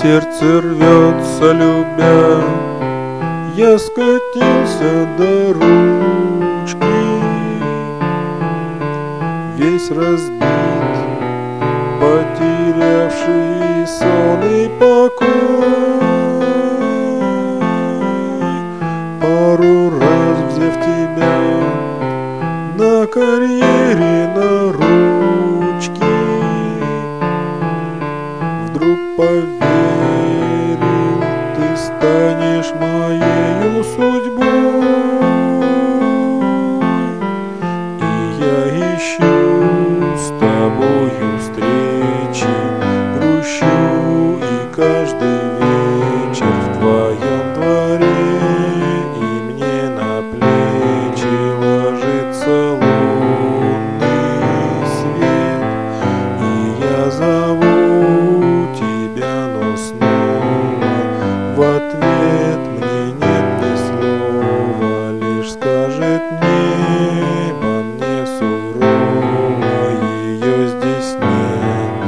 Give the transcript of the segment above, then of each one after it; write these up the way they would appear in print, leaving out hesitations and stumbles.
сердце рвется, любя. Я скатился до ручки, весь разбит, потерявший сон и покой. Пару раз взяв тебя на карьере на ручки, вдруг поверил, ты станешь моею судьбой. И я ищу с тобою встречи, грущу и каждый вечер в твоем дворе, и мне на плечи ложится лунный свет. И я зову тебя, но снова в ответ мне нет ни слова, лишь скажет небо мне сурово, ее здесь нет.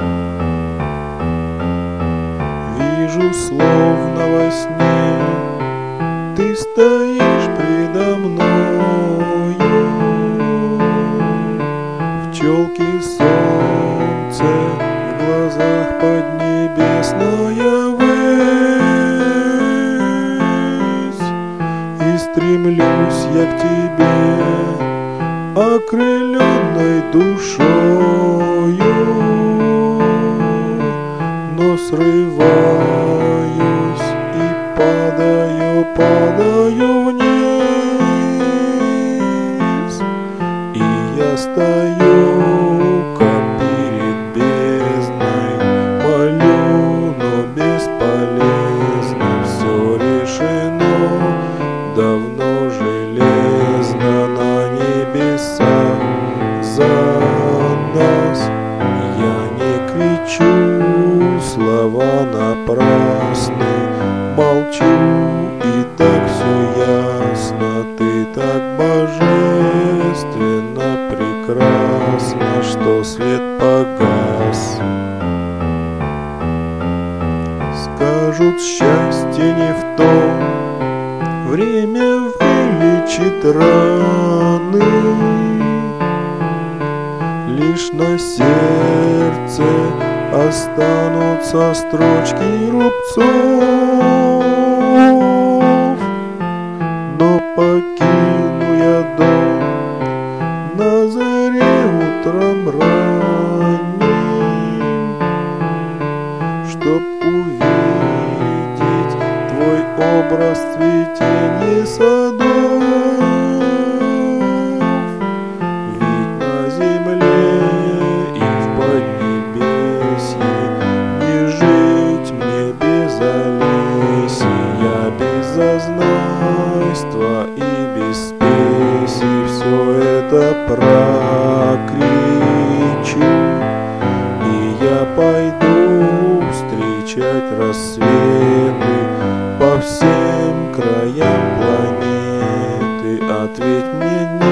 Вижу, словно во сне, ты стоишь предо мною, в челке солнце, в глазах поднебесная высь. И стремлюсь я к тебе, окрыленной душою, но срываюсь и падаю вниз. И я стою, как перед бездной, молю, но бесполезно. Все решено, давно железно на небесах за нас. Я не кричу, слова напрасны, молчу, и так все ясно. Ты так божественно прекрасна, что свет погас. Скажут, счастье не в том, время вылечит раны, лишь на сердце останутся строчки рубцов. Но покину я дом на заре утром ранним, чтоб увидеть твой образ в цветенье садов. Ведь на земле и в поднебесье не жить мне без Олесия, без зазнайства и без спеси. Все это прокричу, и я пойду встречать рассветы по всем краям планеты. Ответь мне